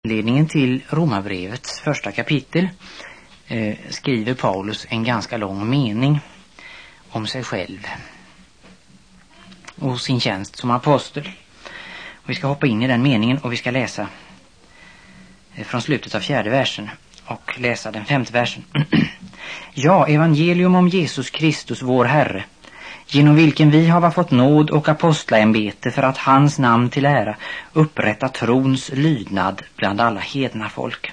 inledningen till Romarbrevets första kapitel skriver Paulus en ganska lång mening om sig själv och sin tjänst som apostel. Och vi ska hoppa in i den meningen och vi ska läsa från slutet av 4:e versen och läsa den 5:e versen. Ja, evangelium om Jesus Kristus vår Herre, genom vilken vi har fått nåd och apostlaämbete för att hans namn till ära upprätta trons lydnad bland alla hedna folk.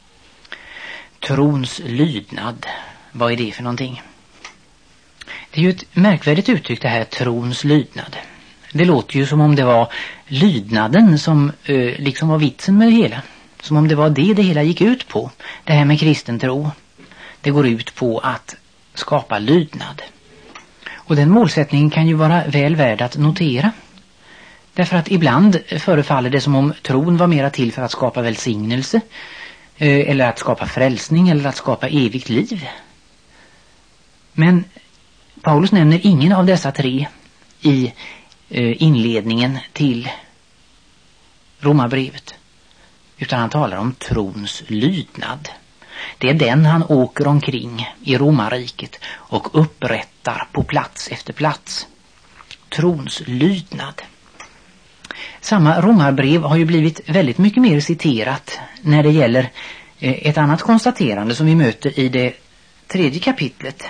Trons lydnad, vad är det för någonting? Det är ju ett märkvärdigt uttryck det här, trons lydnad. Det låter ju som om det var lydnaden som liksom var vitsen med det hela. Som om det var det hela gick ut på. Det här med kristen tro. Det går ut på att skapa lydnad. Och den målsättningen kan ju vara väl värd att notera. Därför att ibland förefaller det som om tron var mera till för att skapa välsignelse. Eller att skapa frälsning eller att skapa evigt liv. Men Paulus nämner ingen av dessa tre i inledningen till Romarbrevet. Utan han talar om trons lydnad. Det är den han åker omkring i Romarriket och upprättar på plats efter plats. Trons lydnad. Samma Romarbrev har ju blivit väldigt mycket mer citerat när det gäller ett annat konstaterande som vi möter i det 3:e kapitlet.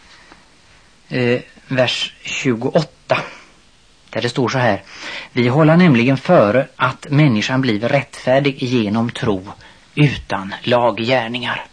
Vers 28. Där det står så här: vi håller nämligen före att människan blir rättfärdig genom tro utan laggärningar.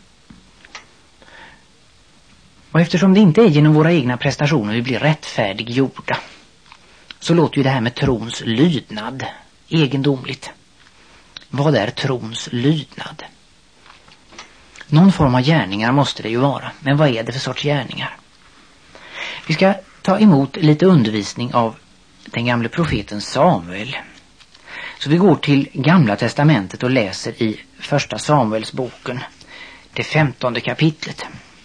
Och eftersom det inte är genom våra egna prestationer vi blir rättfärdiggjorda, så låter ju det här med trons lydnad egendomligt. Vad är trons lydnad? Någon form av gärningar måste det ju vara. Men vad är det för sorts gärningar? Vi ska ta emot lite undervisning av den gamle profeten Samuel. Så vi går till Gamla testamentet och läser i första Samuelsboken, det 15:e kapitlet.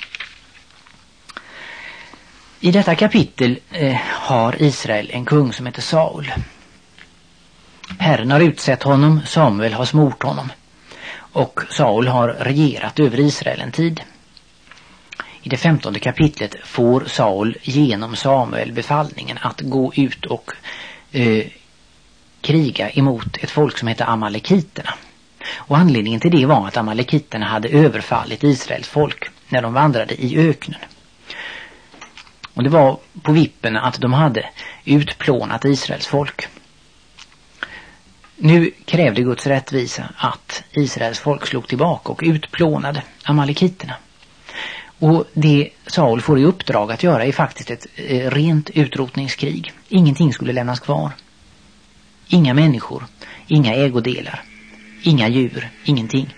I detta kapitel har Israel en kung som heter Saul. Herren har utsett honom, Samuel har smort honom. Och Saul har regerat över Israel en tid. I det 15:e kapitlet får Saul genom Samuel befallningen att gå ut och kriga emot ett folk som heter amalekiterna. Och anledningen till det var att amalekiterna hade överfallit Israels folk när de vandrade i öknen. Och det var på vippen att de hade utplånat Israels folk. Nu krävde Guds rättvisa att Israels folk slog tillbaka och utplånade amalekiterna. Och det Saul får i uppdrag att göra är faktiskt ett rent utrotningskrig. Ingenting skulle lämnas kvar. Inga människor, inga ägodelar, inga djur, ingenting.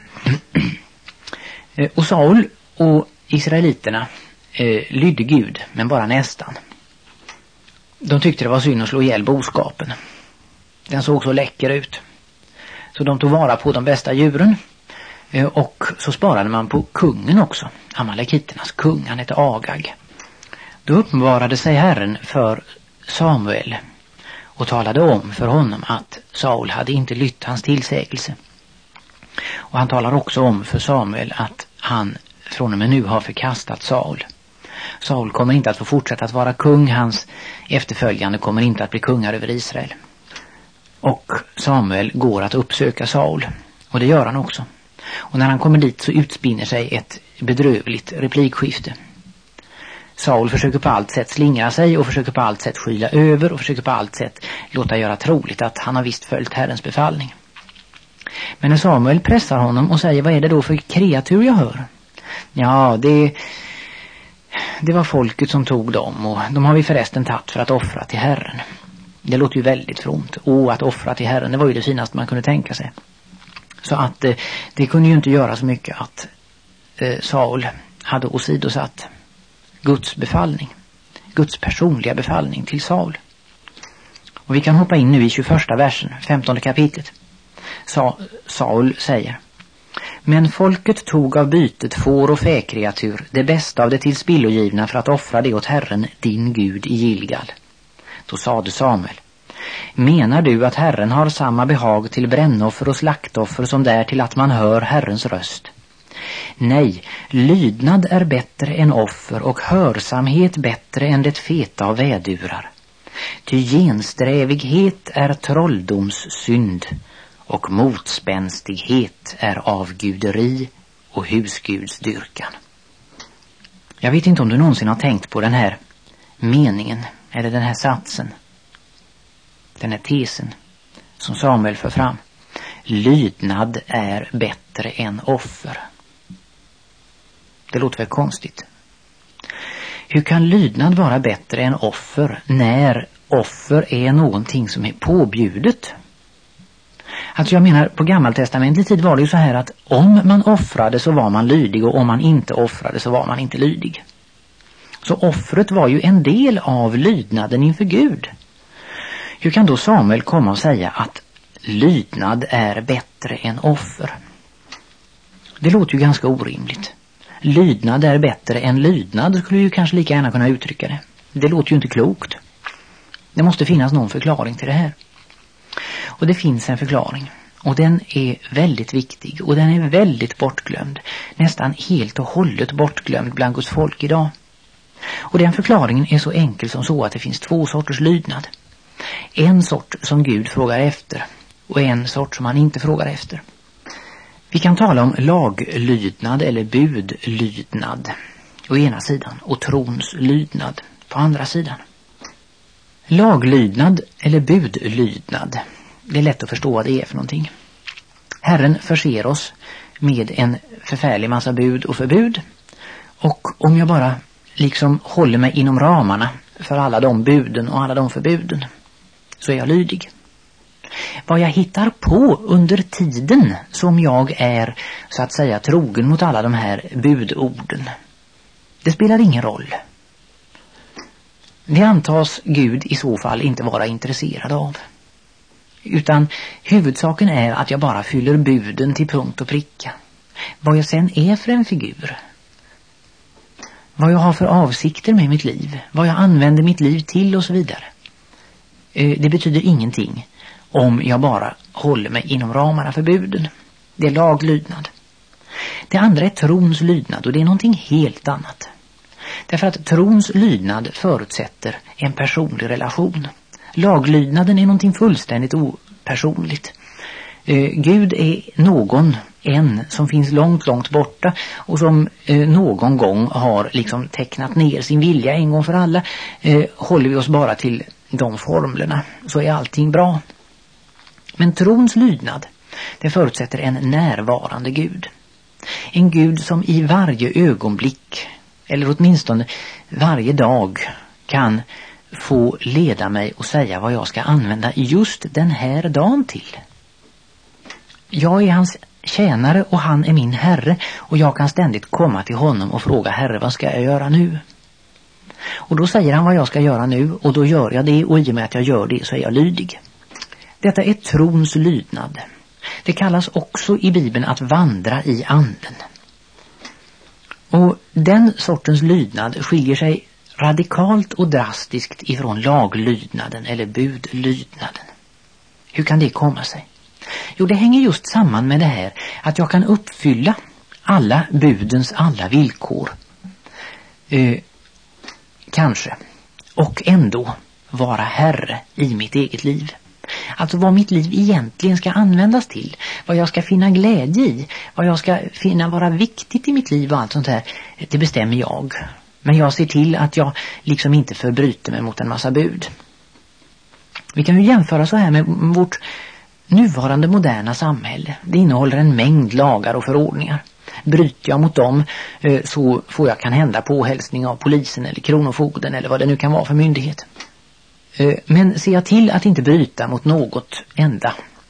Och Saul och israeliterna lydde Gud, men bara nästan. De tyckte det var synd att slå ihjäl boskapen. Den såg så läcker ut. Så de tog vara på de bästa djuren. Och så sparade man på kungen också. Amalekiternas kung, han hette Agag. Då uppenbarade sig Herren för Samuel och talade om för honom att Saul hade inte lytt hans tillsägelse. Och han talar också om för Samuel att han från och med nu har förkastat Saul. Saul kommer inte att få fortsätta att vara kung. Hans efterföljande kommer inte att bli kungar över Israel. Och Samuel går att uppsöka Saul. Och det gör han också. Och när han kommer dit så utspinner sig ett bedrövligt replikskifte. Saul försöker på allt sätt slingra sig och försöker på allt sätt skyla över och försöker på allt sätt låta göra troligt att han har visst följt Herrens befallning. Men när Samuel pressar honom och säger: vad är det då för kreatur jag hör? Ja, det var folket som tog dem och de har vi förresten tagit för att offra till Herren. Det låter ju väldigt fromt. Att offra till Herren, det var ju det finaste man kunde tänka sig. Så att det kunde ju inte göra så mycket att Saul hade åsidosatt Guds befallning. Guds personliga befallning till Saul. Och vi kan hoppa in nu i 21:a versen, 15:e kapitlet. Saul säger: men folket tog av bytet får och fäkreatur, det bästa av det till spillogivna för att offra det åt Herren, din Gud, i Gilgal. Då sade Samuel: Menar du att Herren har samma behag till brännoffer och slaktoffer som där till att man hör Herrens röst? Nej, lydnad är bättre än offer och hörsamhet bättre än det feta av vädurar. Ty gensträvighet är trolldomssynd och motspänstighet är avguderi och husgudsdyrkan. Jag vet inte om du någonsin har tänkt på den här meningen eller den här satsen, den här tesen som Samuel för fram. Lydnad är bättre än offer. Det låter väl konstigt. Hur kan lydnad vara bättre än offer när offer är någonting som är påbjudet? Alltså jag menar, på gammaltestamentlig tid var det ju så här att om man offrade så var man lydig och om man inte offrade så var man inte lydig. Så offret var ju en del av lydnaden inför Gud. Hur kan då Samuel komma och säga att lydnad är bättre än offer? Det låter ju ganska orimligt. Lydnad är bättre än lydnad skulle ju kanske lika gärna kunna uttrycka det. Det låter ju inte klokt. Det måste finnas någon förklaring till det här. Och det finns en förklaring. Och den är väldigt viktig. Och den är väldigt bortglömd. Nästan helt och hållet bortglömd bland Guds folk idag. Och den förklaringen är så enkel som så att det finns två sorters lydnad. En sort som Gud frågar efter. Och en sort som han inte frågar efter. Vi kan tala om laglydnad eller budlydnad å ena sidan och trons lydnad på andra sidan. Laglydnad eller budlydnad, det är lätt att förstå vad det är för någonting. Herren förser oss med en förfärlig massa bud och förbud, och om jag bara liksom håller mig inom ramarna för alla de buden och alla de förbuden så är jag lydig. Vad jag hittar på under tiden som jag är så att säga trogen mot alla de här budorden, det spelar ingen roll. Det antas Gud i så fall inte vara intresserad av. Utan huvudsaken är att jag bara fyller buden till punkt och pricka. Vad jag sen är för en figur, vad jag har för avsikter med mitt liv, vad jag använder mitt liv till och så vidare, det betyder ingenting om jag bara håller mig inom ramarna för buden. Det är laglydnad. Det andra är trons lydnad, och det är någonting helt annat. Därför att trons lydnad förutsätter en personlig relation. Laglydnaden är någonting fullständigt opersonligt. Gud är en som finns långt, långt borta och som någon gång har liksom tecknat ner sin vilja en gång för alla. Håller vi oss bara till de formlerna så är allting bra. Men trons lydnad, det förutsätter en närvarande Gud. En Gud som i varje ögonblick, eller åtminstone varje dag, kan få leda mig och säga vad jag ska använda just den här dagen till. Jag är hans tjänare och han är min herre, och jag kan ständigt komma till honom och fråga: Herre, vad ska jag göra nu? Och då säger han vad jag ska göra nu, och då gör jag det, och i och med att jag gör det så är jag lydig. Detta är trons lydnad. Det kallas också i Bibeln att vandra i anden. Och den sortens lydnad skiljer sig radikalt och drastiskt ifrån laglydnaden eller budlydnaden. Hur kan det komma sig? Jo, det hänger just samman med det här att jag kan uppfylla alla budens alla villkor. Kanske. Och ändå vara herre i mitt eget liv. Alltså vad mitt liv egentligen ska användas till. Vad jag ska finna glädje i. Vad jag ska finna vara viktigt i mitt liv och allt sånt här. Det bestämmer jag. Men jag ser till att jag liksom inte förbryter mig mot en massa bud. Vi kan ju jämföra så här med vårt nuvarande moderna samhälle. Det innehåller en mängd lagar och förordningar. Bryter jag mot dem så får jag kan hända påhälsning av polisen eller kronofogden eller vad det nu kan vara för myndighet. Men ser jag till att inte bryta mot något enda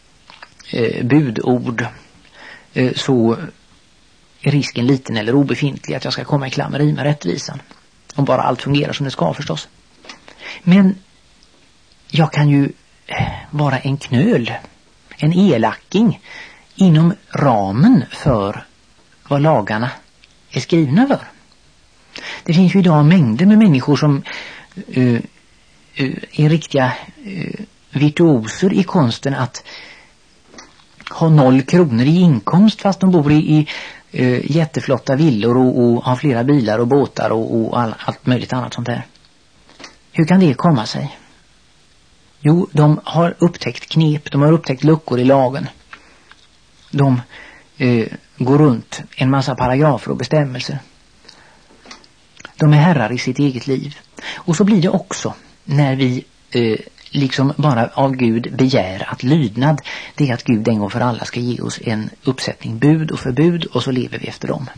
budord så är risken liten eller obefintlig att jag ska komma i klammeri med rättvisan. Om bara allt fungerar som det ska förstås. Men jag kan ju vara en knöl, en elacking inom ramen för vad lagarna är skrivna för. Det finns ju idag mängder med människor som är riktiga virtuoser i konsten att ha 0 kronor i inkomst fast de bor i jätteflotta villor och har flera bilar och båtar och allt möjligt annat sånt där. Hur kan det komma sig? Jo, de har upptäckt knep, de har upptäckt luckor i lagen. De går runt en massa paragrafer och bestämmelser. De är herrar i sitt eget liv. Och så blir det också när vi liksom bara av Gud begär att lydnad, det är att Gud en gång för alla ska ge oss en uppsättning bud och förbud och så lever vi efter dem.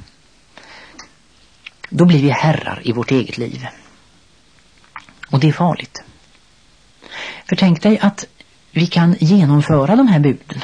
Då blir vi herrar i vårt eget liv. Och det är farligt. För tänk dig att vi kan genomföra de här buden.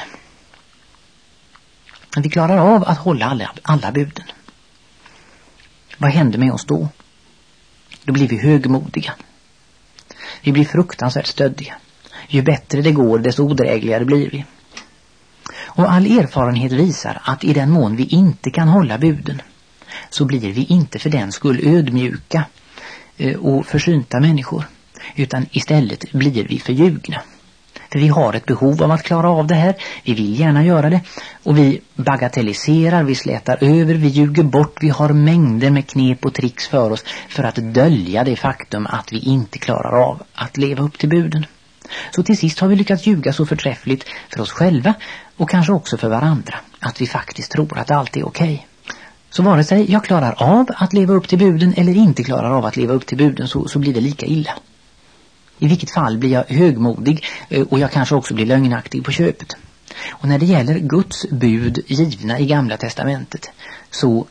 Vi klarar av att hålla alla buden. Vad händer med oss då? Då blir vi högmodiga. Vi blir fruktansvärt stöddiga. Ju bättre det går, desto odrägligare blir vi. Och all erfarenhet visar att i den mån vi inte kan hålla buden så blir vi inte för den skull ödmjuka och försynta människor. Utan istället blir vi förljugna. För vi har ett behov av att klara av det här. Vi vill gärna göra det. Och vi bagatelliserar, vi slätar över, vi ljuger bort. Vi har mängder med knep och tricks för oss för att dölja det faktum att vi inte klarar av att leva upp till buden. Så till sist har vi lyckats ljuga så förträffligt för oss själva och kanske också för varandra. Att vi faktiskt tror att allt är okej. Så vare sig jag klarar av att leva upp till buden eller inte klarar av att leva upp till buden så blir det lika illa. I vilket fall blir jag högmodig och jag kanske också blir lögnaktig på köpet. Och när det gäller Guds bud givna i Gamla testamentet så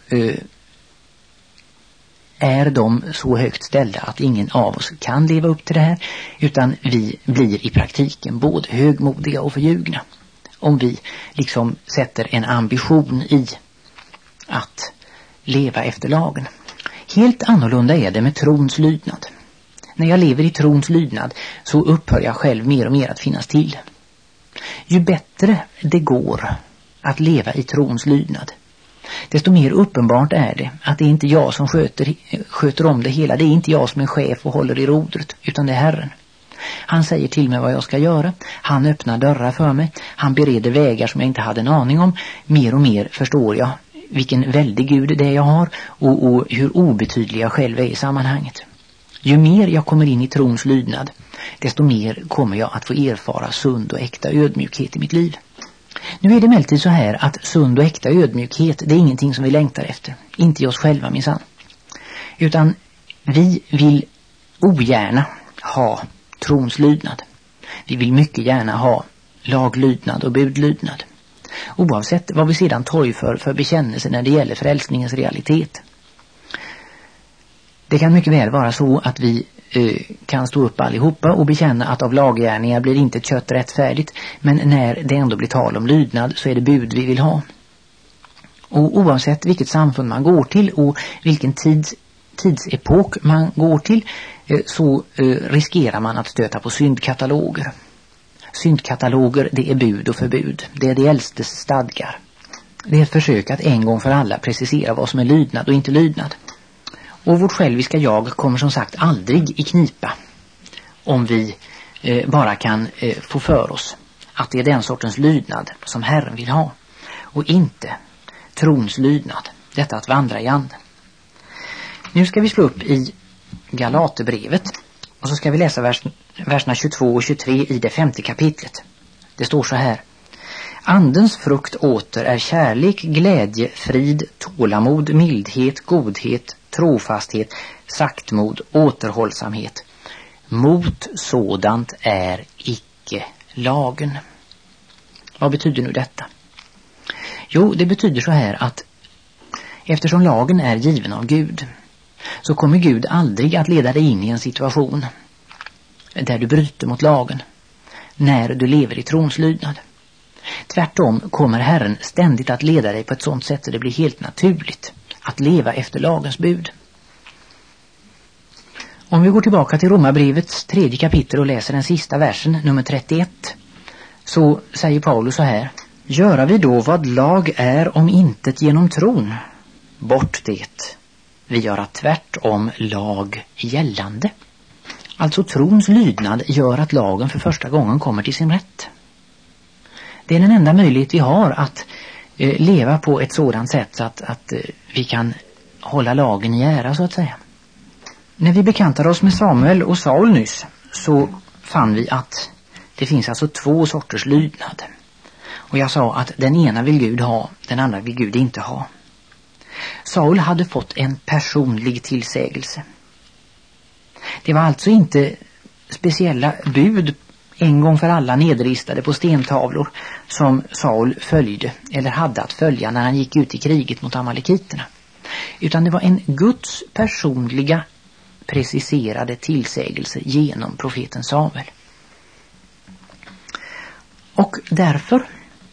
är de så högt ställda att ingen av oss kan leva upp till det här, utan vi blir i praktiken både högmodiga och förljugna. Om vi liksom sätter en ambition i att leva efter lagen. Helt annorlunda är det med trons lydnad. När jag lever i trons lydnad så upphör jag själv mer och mer att finnas till. Ju bättre det går att leva i trons lydnad, desto mer uppenbart är det att det är inte jag som sköter om det hela. Det är inte jag som är chef och håller i rodret, utan det är Herren. Han säger till mig vad jag ska göra. Han öppnar dörrar för mig. Han bereder vägar som jag inte hade en aning om. Mer och mer förstår jag vilken väldig Gud det är jag har och hur obetydlig jag själv är i sammanhanget. Ju mer jag kommer in i trons lydnad, desto mer kommer jag att få erfara sund och äkta ödmjukhet i mitt liv. Nu är det emellertid så här att sund och äkta ödmjukhet, det är ingenting som vi längtar efter. Inte i oss själva minsann. Utan vi vill ogärna ha trons lydnad. Vi vill mycket gärna ha laglydnad och budlydnad. Oavsett vad vi sedan torgför för bekännelse när det gäller frälsningens realitet. Det kan mycket väl vara så att vi kan stå upp allihopa och bekänna att av laggärningar blir inte kött rättfärdigt, men när det ändå blir tal om lydnad så är det bud vi vill ha. Och oavsett vilket samfund man går till och vilken tidsepok man går till så riskerar man att stöta på syndkataloger. Syndkataloger, det är bud och förbud. Det är det äldstes stadgar. Det är ett försök att en gång för alla precisera vad som är lydnad och inte lydnad. Och vårt själviska jag kommer som sagt aldrig i knipa om vi bara kan få för oss att det är den sortens lydnad som Herren vill ha och inte trons lydnad, detta att vandra i anden. Nu ska vi slå upp i Galaterbrevet och så ska vi läsa verserna 22 och 23 i det 5:e kapitlet. Det står så här: Andens frukt åter är kärlek, glädje, frid, tålamod, mildhet, godhet, trofasthet, saktmod, återhållsamhet. Mot sådant är icke lagen. Vad betyder nu detta? Jo, det betyder så här att eftersom lagen är given av Gud så kommer Gud aldrig att leda dig in i en situation där du bryter mot lagen när du lever i trons lydnad. Tvärtom kommer Herren ständigt att leda dig på ett sådant sätt att det blir helt naturligt att leva efter lagens bud. Om vi går tillbaka till Romarbrevets 3:e kapitel och läser den sista versen, nummer 31, så säger Paulus så här: Göra vi då vad lag är om intet genom tron? Bort det. Vi göra tvärtom lag gällande. Alltså trons lydnad gör att lagen för första gången kommer till sin rätt. Det är den enda möjlighet vi har att leva på ett sådant sätt så att vi kan hålla lagen i ära, så att säga. När vi bekantade oss med Samuel och Saul nyss så fann vi att det finns alltså 2 sorters lydnad. Och jag sa att den ena vill Gud ha, den andra vill Gud inte ha. Saul hade fått en personlig tillsägelse. Det var alltså inte speciella bud en gång för alla nedristade på stentavlor som Saul följde eller hade att följa när han gick ut i kriget mot amalekiterna. Utan det var en Guds personliga preciserade tillsägelse genom profeten Samuel. Och därför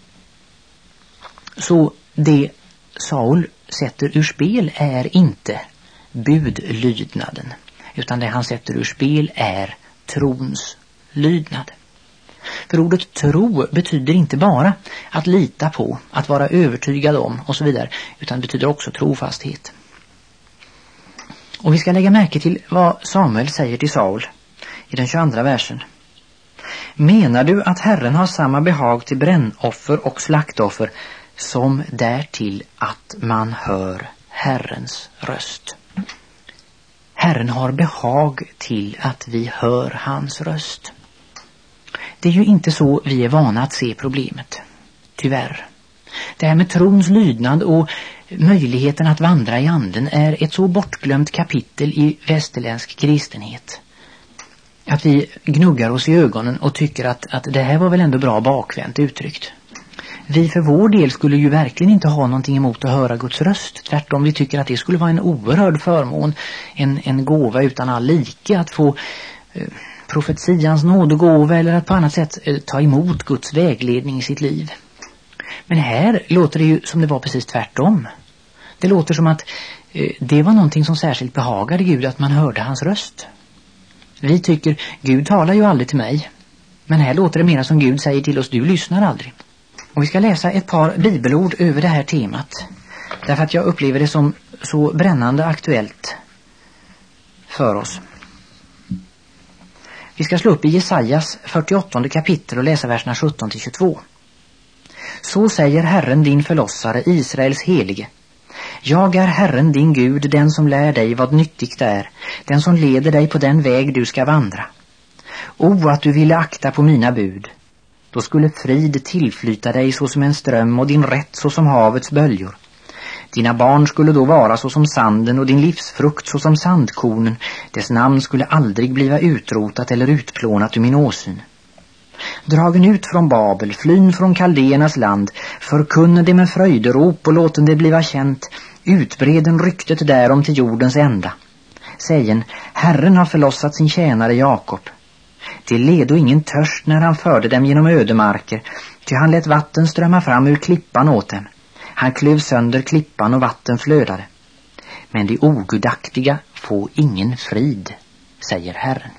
så det Saul sätter ur spel är inte budlydnaden, utan det han sätter ur spel är trons lydnad. För ordet tro betyder inte bara att lita på, att vara övertygad om och så vidare, utan betyder också trofasthet. Och vi ska lägga märke till vad Samuel säger till Saul i den 22 versen. Menar du att Herren har samma behag till brännoffer och slaktoffer som därtill att man hör Herrens röst? Herren har behag till att vi hör hans röst. Det är ju inte så vi är vana att se problemet, tyvärr. Det här med trons lydnad och möjligheten att vandra i anden är ett så bortglömt kapitel i västerländsk kristenhet att vi gnuggar oss i ögonen och tycker att det här var väl ändå bra bakvänt uttryckt. Vi för vår del skulle ju verkligen inte ha någonting emot att höra Guds röst. Tvärtom, vi tycker att det skulle vara en oerhörd förmån, en gåva utan all like att få profetians nådegåva eller att på annat sätt ta emot Guds vägledning i sitt liv. Men här låter det ju som det var precis tvärtom. Det låter som att det var någonting som särskilt behagade Gud, att man hörde hans röst. Vi tycker, Gud talar ju aldrig till mig. Men här låter det mer som Gud säger till oss, du lyssnar aldrig. Och vi ska läsa ett par bibelord över det här temat. Därför att jag upplever det som så brännande aktuellt för oss. Vi ska slå upp i Jesajas 48 kapitel och läsa verserna 17-22. Så säger Herren din förlossare, Israels helige. Jag är Herren din Gud, den som lär dig vad nyttigt är, den som leder dig på den väg du ska vandra. O, att du ville akta på mina bud. Då skulle frid tillflyta dig såsom en ström och din rätt såsom havets böljor. Dina barn skulle då vara såsom sanden och din livsfrukt såsom sandkornen. Dess namn skulle aldrig bliva utrotat eller utplånat ur min åsyn. Dragen ut från Babel, flyn från Kaldéernas land, förkunna det med fröjderop och låten det bliva känt, utbreden ryktet därom till jordens ända. Sägen, Herren har förlossat sin tjänare Jakob. Det ledo ingen törst när han förde dem genom ödemarker, ty han lät vatten strömma fram ur klippan åt dem. Han klev sönder klippan och vatten flödade. Men de ogudaktiga får ingen frid, säger Herren.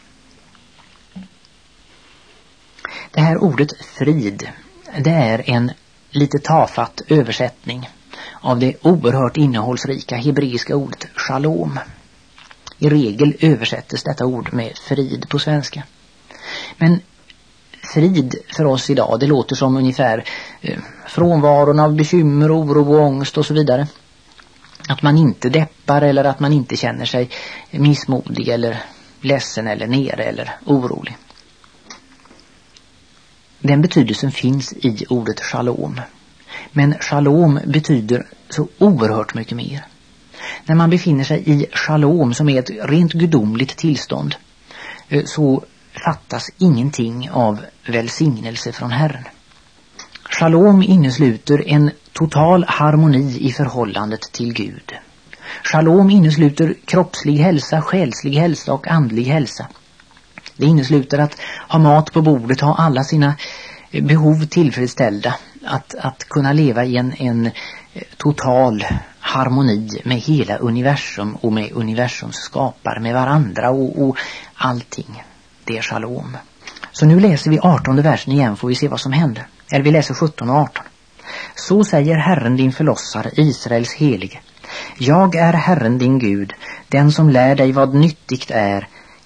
Det här ordet frid, det är en lite tafatt översättning av det oerhört innehållsrika hebreiska ordet shalom. I regel översättes detta ord med frid på svenska. Men frid för oss idag, det låter som ungefär frånvaron av bekymmer, oro och ångest och så vidare. Att man inte deppar eller att man inte känner sig missmodig eller ledsen eller nere eller orolig. Den betydelsen finns i ordet shalom. Men shalom betyder så oerhört mycket mer. När man befinner sig i shalom, som är ett rent gudomligt tillstånd, så fattas ingenting av välsignelse från Herren. Shalom innesluter en total harmoni i förhållandet till Gud. Shalom innesluter kroppslig hälsa, själslig hälsa och andlig hälsa. Det innesluter att ha mat på bordet, ha alla sina behov tillfredsställda, att kunna leva i en total harmoni med hela universum och med universums skapare, med varandra och allting. Det är shalom. Så nu läser vi 18:e versen igen, får vi se vad som händer. Eller vi läser 17 och 18. Så säger Herren din förlossare, Israels helige. Jag är Herren din Gud, den som lär dig vad nyttigt är,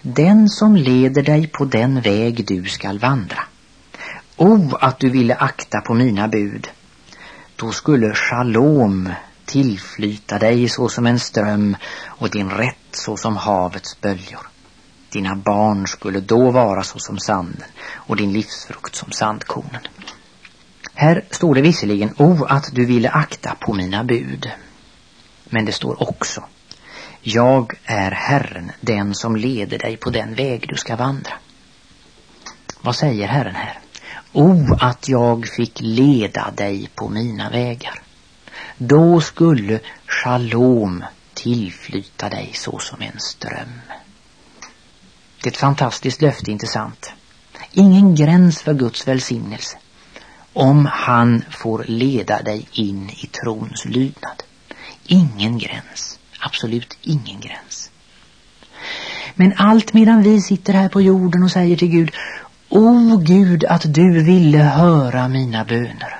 den som leder dig på den väg du skall vandra. Att du ville akta på mina bud. Då skulle shalom tillflyta dig så som en ström och din rätt så som havets böljor. Dina barn skulle då vara så som sanden och din livsfrukt som sandkornen. Här står det visserligen att du ville akta på mina bud. Men det står också: jag är Herren, den som leder dig på den väg du ska vandra. Vad säger Herren här? Att jag fick leda dig på mina vägar. Då skulle shalom tillflyta dig så som en ström. Det är ett fantastiskt löfte, inte sant? Ingen gräns för Guds välsignelse om han får leda dig in i trons lydnad. Ingen gräns, absolut ingen gräns. Men allt medan vi sitter här på jorden och säger till Gud: Gud, att du ville höra mina böner.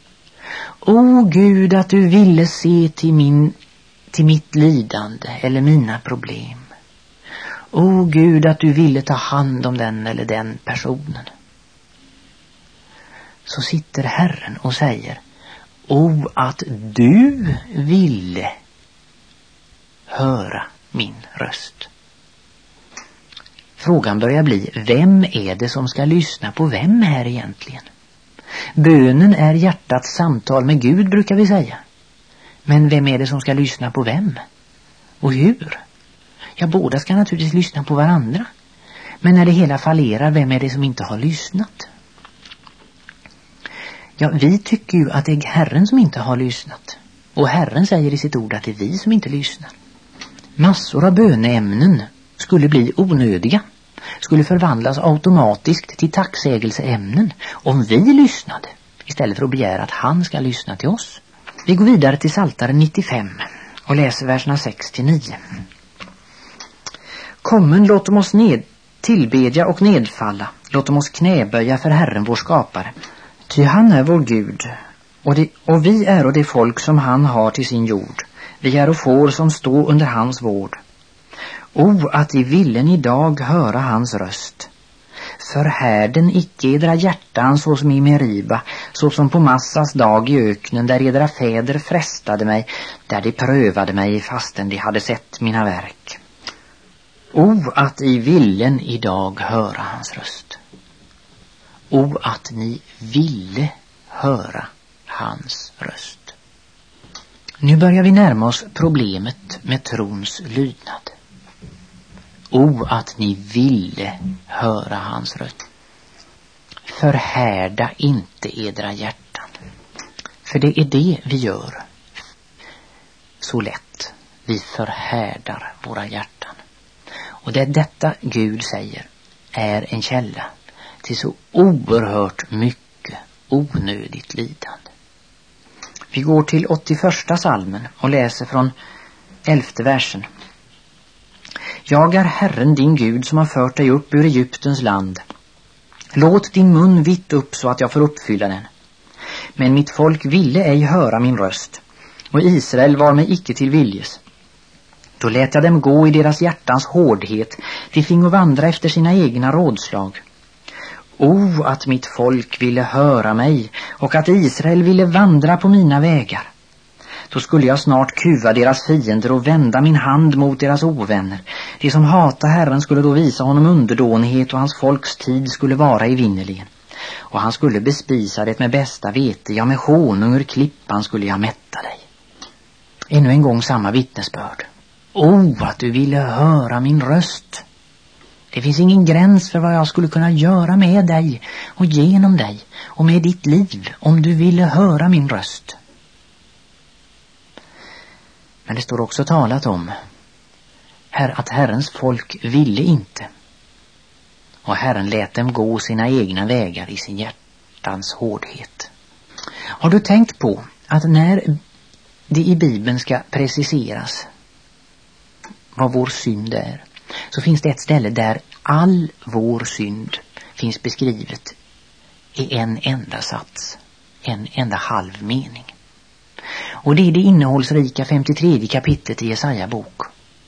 Gud, att du ville se till mitt lidande eller mina problem. Gud, att du ville ta hand om den eller den personen. Så sitter Herren och säger: att du ville höra min röst. Frågan börjar bli: vem är det som ska lyssna på vem här egentligen? Bönen är hjärtats samtal med Gud, brukar vi säga. Men vem är det som ska lyssna på vem? Och hur? Ja, båda ska naturligtvis lyssna på varandra. Men när det hela fallerar, vem är det som inte har lyssnat? Ja, vi tycker ju att det är Herren som inte har lyssnat. Och Herren säger i sitt ord att det är vi som inte lyssnar. Massor av böneämnen skulle bli onödiga, skulle förvandlas automatiskt till tacksägelseämnen om vi lyssnade, istället för att begära att han ska lyssna till oss. Vi går vidare till Psaltaren 95 och läser verserna 6-9. Kommen, låt oss tillbedja och nedfalla. Låt oss knäböja för Herren vår skapare. Ty han är vår Gud, och vi är och det folk som han har till sin jord. Vi är och får som står under hans vård. Att I villen idag höra hans röst. Förhärden icke edra hjärtan så som i Meriba, så som på Massas dag i öknen, där edra fäder frestade mig, där de prövade mig fastän de hade sett mina verk. Att I villen idag höra hans röst. Att ni ville höra hans röst. Nu börjar vi närma oss problemet med trons lydnad. Att ni ville höra hans röst. Förhärda inte edra hjärtan. För det är det vi gör. Så lätt. Vi förhärdar våra hjärtan. Och det är detta Gud säger är en källa till så oerhört mycket onödigt lidande. Vi går till 81:a psalmen och läser från 11:e versen. Jag är Herren din Gud som har fört dig upp ur Egyptens land. Låt din mun vitt upp så att jag får uppfylla den. Men mitt folk ville ej höra min röst, och Israel var mig icke till viljes. Då lät jag dem gå i deras hjärtans hårdhet, de fingo vandra efter sina egna rådslag. Att mitt folk ville höra mig, och att Israel ville vandra på mina vägar. Då skulle jag snart kuva deras fiender och vända min hand mot deras ovänner. De som hatar Herren skulle då visa honom underdånighet, och hans folks tid skulle vara evinnerligen. Och han skulle bespisa det med bästa vete, ja, med honung ur klippan skulle jag mätta dig. Ännu en gång samma vittnesbörd. Att du ville höra min röst. Det finns ingen gräns för vad jag skulle kunna göra med dig och genom dig och med ditt liv om du ville höra min röst. Men det står också talat om att Herrens folk ville inte. Och Herren lät dem gå sina egna vägar i sin hjärtans hårdhet. Har du tänkt på att när det i Bibeln ska preciseras vad vår synd är, så finns det ett ställe där all vår synd finns beskrivet i en enda sats, en enda halv mening. Och det är det innehållsrika 53 kapitlet i Jesaja bok.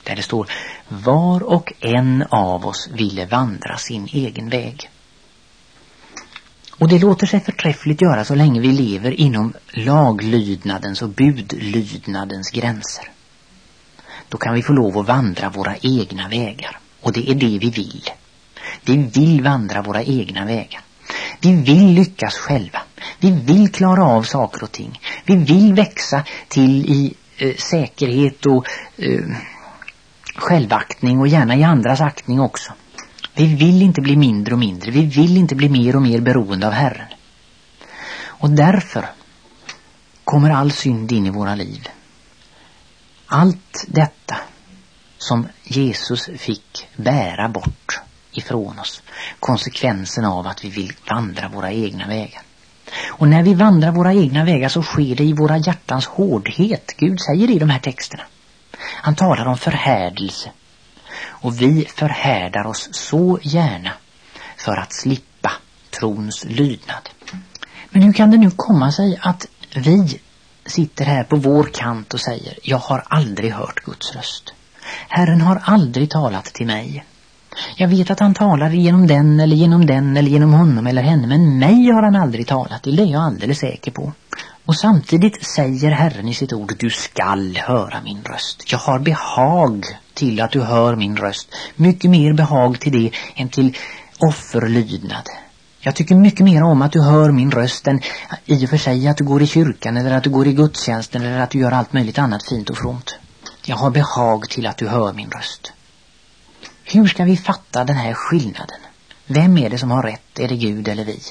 Där det står: var och en av oss ville vandra sin egen väg. Och det låter sig förträffligt göra så länge vi lever inom laglydnadens och budlydnadens gränser. Då kan vi få lov att vandra våra egna vägar. Och det är det vi vill. Vi vill vandra våra egna vägar. Vi vill lyckas själva. Vi vill klara av saker och ting. Vi vill växa till i säkerhet och självaktning och gärna i andras aktning också. Vi vill inte bli mindre och mindre. Vi vill inte bli mer och mer beroende av Herren. Och därför kommer all synd in i våra liv. Allt detta som Jesus fick bära bort ifrån oss. Konsekvensen av att vi vill vandra våra egna vägar. Och när vi vandrar våra egna vägar så sker det i våra hjärtans hårdhet. Gud säger det i de här texterna. Han talar om förhärdelse. Och vi förhärdar oss så gärna för att slippa trons lydnad. Men hur kan det nu komma sig att vi sitter här på vår kant och säger: jag har aldrig hört Guds röst. Herren har aldrig talat till mig. Jag vet att han talar genom den eller genom den eller genom honom eller henne, men mig har han aldrig talat. Det är jag alldeles säker på. Och samtidigt säger Herren i sitt ord: du skall höra min röst. Jag har behag till att du hör min röst. Mycket mer behag till det än till offerlydnad. Jag tycker mycket mer om att du hör min röst än i och för sig att du går i kyrkan eller att du går i gudstjänsten eller att du gör allt möjligt annat fint och fromt. Jag har behag till att du hör min röst. Hur ska vi fatta den här skillnaden? Vem är det som har rätt? Är det Gud eller vi?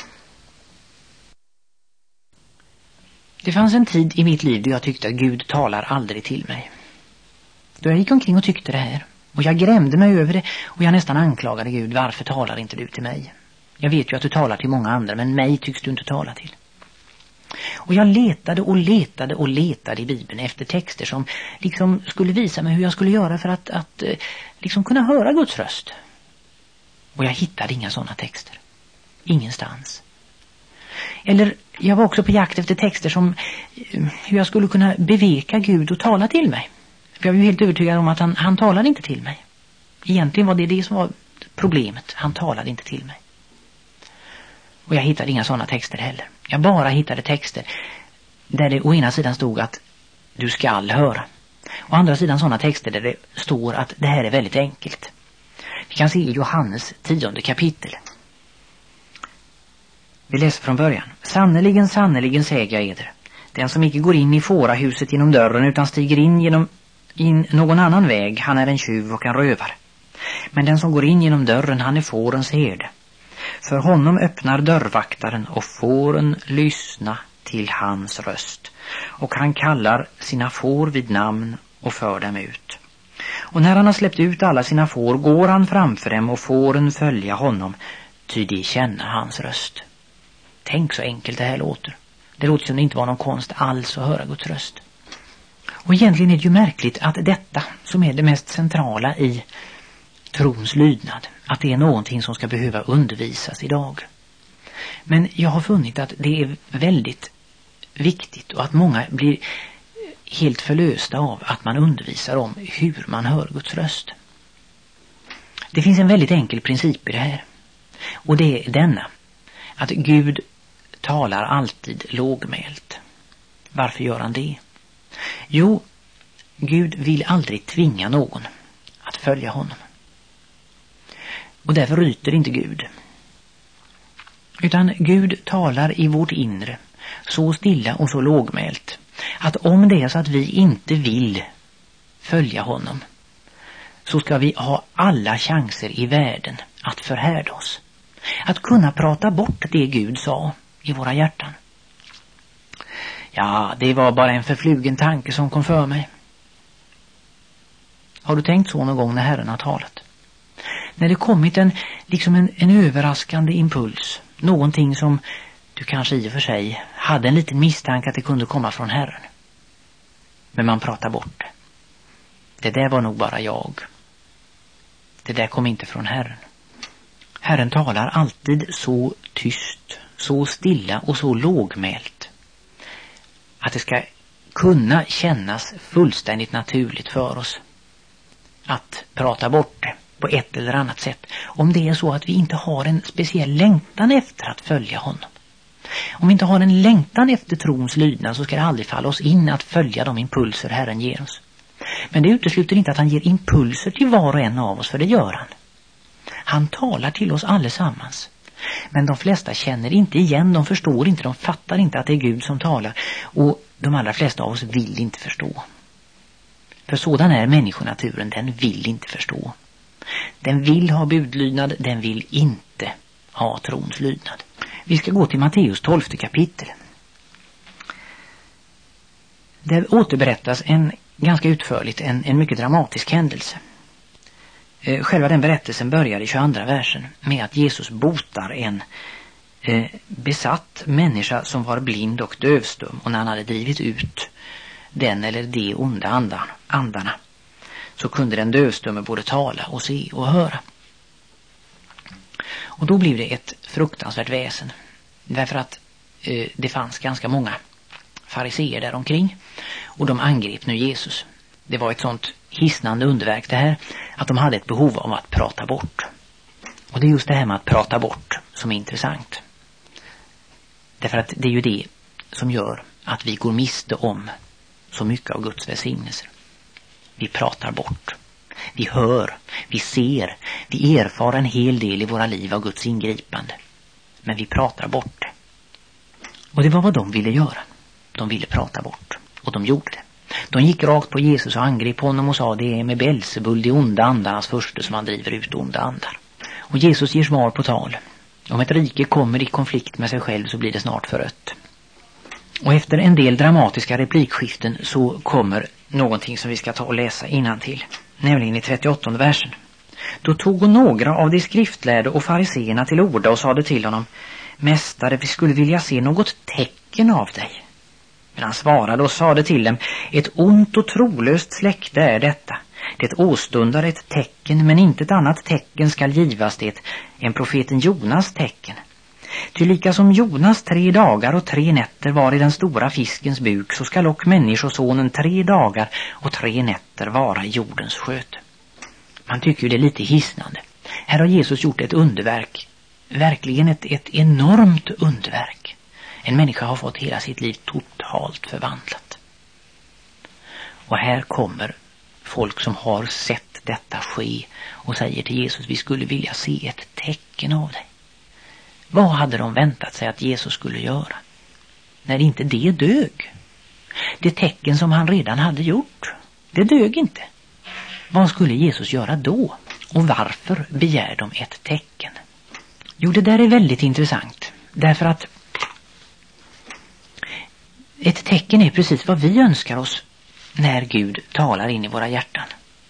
Det fanns en tid i mitt liv då jag tyckte att Gud talar aldrig till mig. Då jag gick omkring och tyckte det här. Och jag grämde mig över det och jag nästan anklagade Gud: varför talar inte du till mig? Jag vet ju att du talar till många andra, men mig tycks du inte tala till. Och jag letade och letade och letade i Bibeln efter texter som liksom skulle visa mig hur jag skulle göra för att liksom kunna höra Guds röst. Och jag hittade inga sådana texter. Ingenstans. Eller jag var också på jakt efter texter som hur jag skulle kunna beveka Gud och tala till mig. För jag var ju helt övertygad om att han talade inte till mig. Egentligen var det som var problemet. Han talade inte till mig. Och jag hittade inga sådana texter heller. Jag bara hittade texter där det å ena sidan stod att du skall höra. Å andra sidan sådana texter där det står att det här är väldigt enkelt. Vi kan se i Johannes 10:e kapitel. Vi läser från början. Sannerligen, sannerligen säger jag eder. Den som icke går in i fårahuset genom dörren utan stiger in någon annan väg, han är en tjuv och en rövare. Men den som går in genom dörren, han är fårens herde. För honom öppnar dörrvaktaren och fåren lyssna till hans röst. Och han kallar sina får vid namn och för dem ut. Och när han har släppt ut alla sina får går han framför dem och fåren följa honom, ty de känner hans röst. Tänk så enkelt det här låter. Det låter som det inte var någon konst alls att höra Guds röst. Och egentligen är det ju märkligt att detta, som är det mest centrala i trons lydnad, att det är någonting som ska behöva undervisas idag. Men jag har funnit att det är väldigt viktigt och att många blir helt förlösta av att man undervisar om hur man hör Guds röst. Det finns en väldigt enkel princip i det här. Och det är denna: att Gud talar alltid lågmält. Varför gör han det? Jo, Gud vill aldrig tvinga någon att följa honom. Och därför ryter inte Gud. Utan Gud talar i vårt inre så stilla och så lågmält att om det är så att vi inte vill följa honom, så ska vi ha alla chanser i världen att förhärda oss. Att kunna prata bort det Gud sa i våra hjärtan. Ja, det var bara en förflugen tanke som kom för mig. Har du tänkt så någon gång när Herren har talat? När det kommit en överraskande impuls. Någonting som du kanske i och för sig hade en liten misstanke att det kunde komma från Herren. Men man pratar bort det. Det där var nog bara jag. Det där kom inte från Herren. Herren talar alltid så tyst, så stilla och så lågmält att det ska kunna kännas fullständigt naturligt för oss att prata bort det på ett eller annat sätt. Om det är så att vi inte har en speciell längtan efter att följa honom. Om vi inte har en längtan efter trons lydnad så ska det aldrig falla oss in att följa de impulser Herren ger oss. Men det utesluter inte att han ger impulser till var och en av oss, för det gör han. Han talar till oss allesammans. Men de flesta känner inte igen, de förstår inte, de fattar inte att det är Gud som talar. Och de allra flesta av oss vill inte förstå. För sådan är människonaturen, den vill inte förstå. Den vill ha budlydnad, den vill inte ha trons lydnad. Vi ska gå till Matteus 12:e kapitel. Där återberättas ganska utförligt en mycket dramatisk händelse. Själva den berättelsen börjar i 22 versen med att Jesus botar en besatt människa som var blind och dövstum. Och när han hade drivit ut den eller de onda andarna så kunde den dövstumme både tala och se och höra. Och då blev det ett fruktansvärt väsen. Därför att det fanns ganska många fariseer där omkring. Och de angrep nu Jesus. Det var ett sånt hisnande underverk det här, att de hade ett behov av att prata bort. Och det är just det här med att prata bort som är intressant. Därför att det är ju det som gör att vi går miste om så mycket av Guds välsignelser. Vi pratar bort. Vi hör, vi ser, vi erfar en hel del i våra liv av Guds ingripande. Men vi pratar bort det. Och det var vad de ville göra. De ville prata bort. Och de gjorde det. De gick rakt på Jesus och angrep honom och sa: det är med Belzebul, de onda andarnas furste, som han driver ut onda andar. Och Jesus ger svar på tal. Om ett rike kommer i konflikt med sig själv så blir det snart förött. Och efter en del dramatiska replikskiften så kommer någonting som vi ska ta och läsa innantill. Nämligen i 38 versen. Då tog några av de skriftlärde och fariseerna till orda och sade till honom: Mästare, vi skulle vilja se något tecken av dig. Men han svarade och sade till dem: ett ont och trolöst släkte är detta. Det åstundar ett tecken, men inte ett annat tecken skall givas det än profeten Jonas tecken. Ty lika som Jonas 3 dagar och 3 nätter var i den stora fiskens buk, så skall och människosonen 3 dagar och 3 nätter vara i jordens sköte. Man tycker ju det är lite hisnande. Här har Jesus gjort ett underverk. Verkligen ett enormt underverk. En människa har fått hela sitt liv totalt förvandlat. Och här kommer folk som har sett detta ske och säger till Jesus: vi skulle vilja se ett tecken av dig. Vad hade de väntat sig att Jesus skulle göra? När inte det dög. Det tecken som han redan hade gjort, det dög inte. Vad skulle Jesus göra då? Och varför begär de ett tecken? Jo, det där är väldigt intressant. Därför att ett tecken är precis vad vi önskar oss när Gud talar in i våra hjärtan.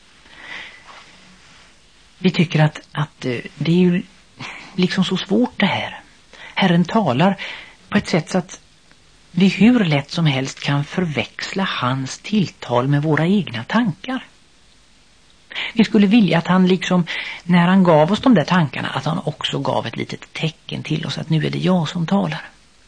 Vi tycker att det är ju liksom så svårt det här. Herren talar på ett sätt så att vi hur lätt som helst kan förväxla hans tilltal med våra egna tankar. Vi skulle vilja att han liksom, när han gav oss de där tankarna, att han också gav ett litet tecken till oss att nu är det jag som talar.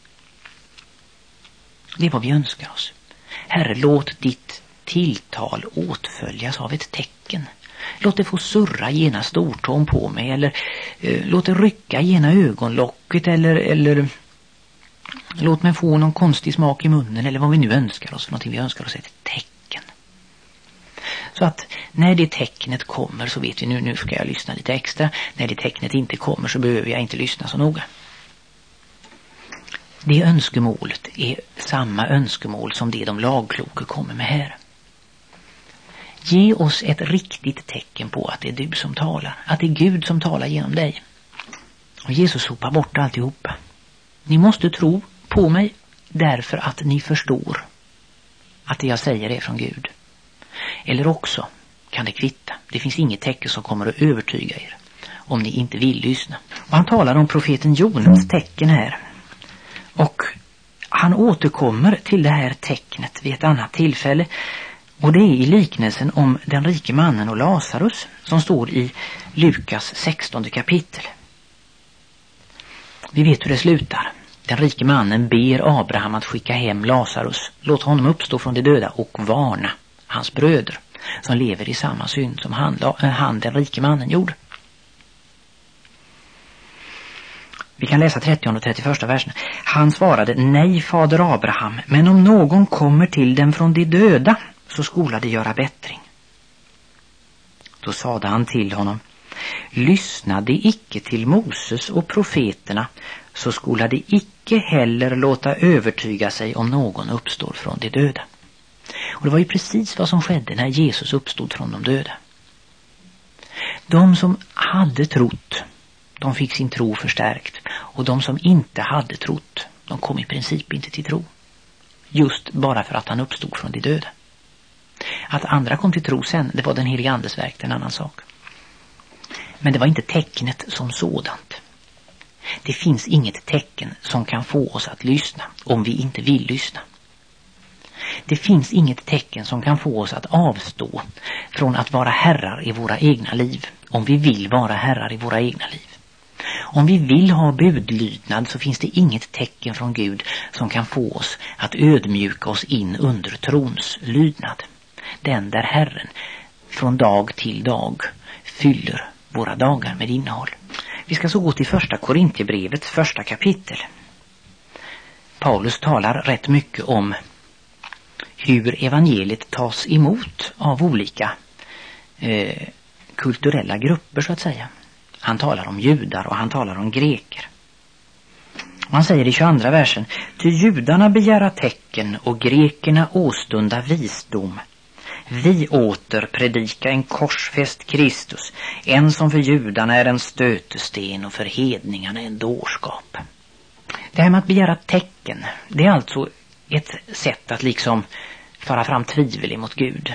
Det är vad vi önskar oss. Herre, låt ditt tilltal åtföljas av ett tecken. Låt det få surra gena stortån på mig, eller låt det rycka gena ögonlocket, eller låt mig få någon konstig smak i munnen, eller vad vi nu önskar oss. Någonting vi önskar oss är ett tecken. Så att när det tecknet kommer så vet vi nu ska jag lyssna lite extra. När det tecknet inte kommer så behöver jag inte lyssna så noga. Det önskemålet är samma önskemål som det de lagkloka kommer med här. Ge oss ett riktigt tecken på att det är du som talar. Att det är Gud som talar genom dig. Och Jesus sopar bort alltihopa. Ni måste tro på mig därför att ni förstår att det jag säger är från Gud. Eller också kan det kvitta. Det finns inget tecken som kommer att övertyga er om ni inte vill lyssna. Och han talar om profeten Jonas tecken här. Och han återkommer till det här tecknet vid ett annat tillfälle. Och det är i liknelsen om den rike mannen och Lazarus som står i Lukas 16 kapitel. Vi vet hur det slutar. Den rike mannen ber Abraham att skicka hem Lazarus. Låt honom uppstå från de döda och varna hans bröder som lever i samma synd som han den rike mannen gjorde. Vi kan läsa 30 och 31 versen. Han svarade: nej, fader Abraham, men om någon kommer till dem från de döda, så skola de göra bättring. Då sade han till honom: lyssnade icke till Moses och profeterna, så skola de icke heller låta övertyga sig om någon uppstår från de döda. Och det var ju precis vad som skedde när Jesus uppstod från de döda. De som hade trott, de fick sin tro förstärkt. Och de som inte hade trott, de kom i princip inte till tro. Just bara för att han uppstod från de döda. Att andra kom till tro sen, det var den helige Andes verk, en annan sak. Men det var inte tecknet som sådant. Det finns inget tecken som kan få oss att lyssna om vi inte vill lyssna. Det finns inget tecken som kan få oss att avstå från att vara herrar i våra egna liv, om vi vill vara herrar i våra egna liv. Om vi vill ha budlydnad, så finns det inget tecken från Gud som kan få oss att ödmjuka oss in under trons lydnad. Den där Herren från dag till dag fyller våra dagar med innehåll. Vi ska så gå till första Korintierbrevet, första kapitel. Paulus talar rätt mycket om hur evangeliet tas emot av olika kulturella grupper, så att säga. Han talar om judar och han talar om greker. Och han säger i 22 versen: ty judarna begära tecken och grekerna åstunda visdom. Vi åter predika en korsfäst Kristus, en som för judarna är en stötesten och för hedningarna en dårskap. Det här med att begära tecken, det är alltså ett sätt att liksom föra fram tvivel emot Gud.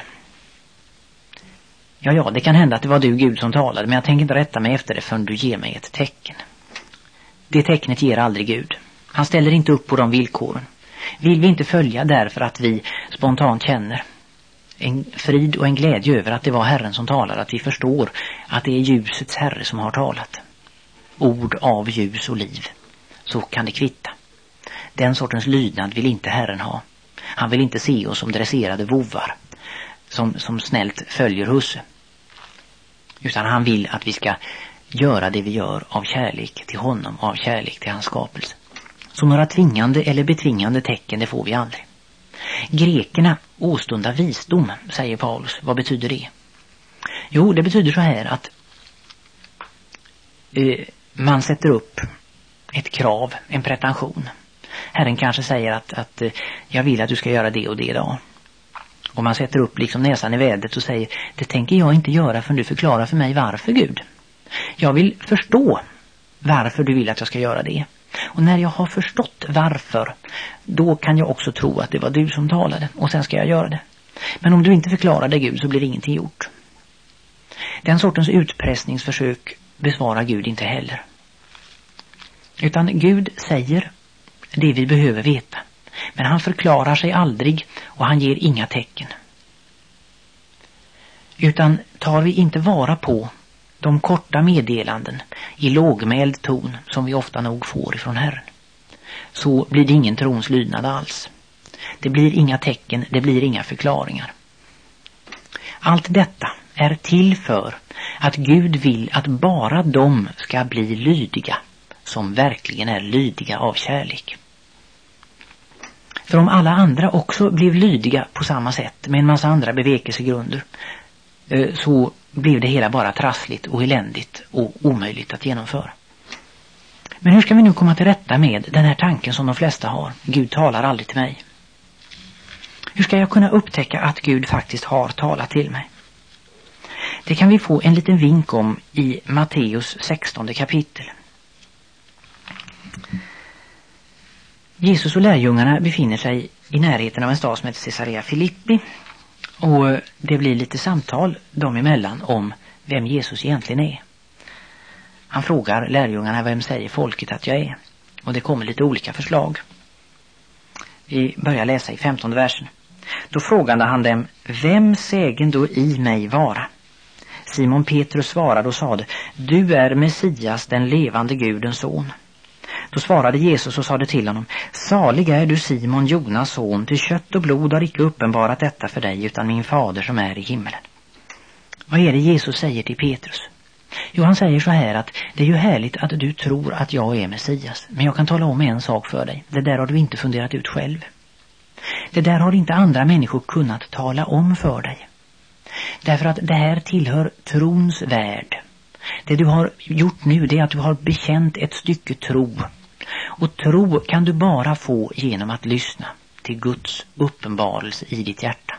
Ja, det kan hända att det var du, Gud, som talade, men jag tänker inte rätta mig efter det förrän du ger mig ett tecken. Det tecknet ger aldrig Gud. Han ställer inte upp på de villkoren. Vill vi inte följa därför att vi spontant känner en frid och en glädje över att det var Herren som talade, att vi förstår att det är ljusets Herre som har talat. Ord av ljus och liv. Så kan det kvitta. Den sortens lydnad vill inte Herren ha. Han vill inte se oss som dresserade vovar som snällt följer husse. Utan han vill att vi ska göra det vi gör av kärlek till honom, av kärlek till hans skapelse. Så några tvingande eller betvingande tecken, det får vi aldrig. Grekerna åstunda visdom, säger Paulus. Vad betyder det? Jo, det betyder så här att man sätter upp ett krav, en pretension. Herren kanske säger att jag vill att du ska göra det och det idag. Och man sätter upp liksom näsan i vädret och säger: det tänker jag inte göra förrän du förklarar för mig varför, Gud. Jag vill förstå varför du vill att jag ska göra det. Och när jag har förstått varför, då kan jag också tro att det var du som talade, och sen ska jag göra det. Men om du inte förklarar det, Gud, så blir ingenting gjort. Den sortens utpressningsförsök besvarar Gud inte heller. Utan Gud säger det vi behöver veta. Men han förklarar sig aldrig och han ger inga tecken. Utan tar vi inte vara på de korta meddelanden i lågmäld ton som vi ofta nog får ifrån Herren, så blir det ingen trons lydnad alls. Det blir inga tecken, det blir inga förklaringar. Allt detta är till för att Gud vill att bara de ska bli lydiga som verkligen är lydiga av kärlek. För om alla andra också blev lydiga på samma sätt med en massa andra bevekelsegrunder, så blev det hela bara trassligt och eländigt och omöjligt att genomföra. Men hur ska vi nu komma till rätta med den här tanken som de flesta har? Gud talar aldrig till mig. Hur ska jag kunna upptäcka att Gud faktiskt har talat till mig? Det kan vi få en liten vink om i Matteus 16 kapitel. Jesus och lärjungarna befinner sig i närheten av en stad som heter Caesarea Filippi, och det blir lite samtal dem emellan om vem Jesus egentligen är. Han frågar lärjungarna: vem säger folket att jag är? Och det kommer lite olika förslag. Vi börjar läsa i 15:e versen. Då frågade han dem: vem sägen då i mig vara? Simon Petrus svarade och sade: du är Messias, den levande Gudens son. Då svarade Jesus och sade till honom: Salig är du, Simon, Jonas son, till kött och blod har icke uppenbarat detta för dig, utan min fader som är i himmelen. Vad är det Jesus säger till Petrus? Jo, han säger så här att det är ju härligt att du tror att jag är Messias, men jag kan tala om en sak för dig. Det där har du inte funderat ut själv. Det där har inte andra människor kunnat tala om för dig. Därför att det här tillhör trons värld. Det du har gjort nu, det är att du har bekänt ett stycke tro. Och tro kan du bara få genom att lyssna till Guds uppenbarelse i ditt hjärta.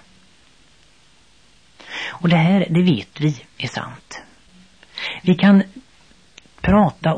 Och det här, det vet vi är sant. Vi kan prata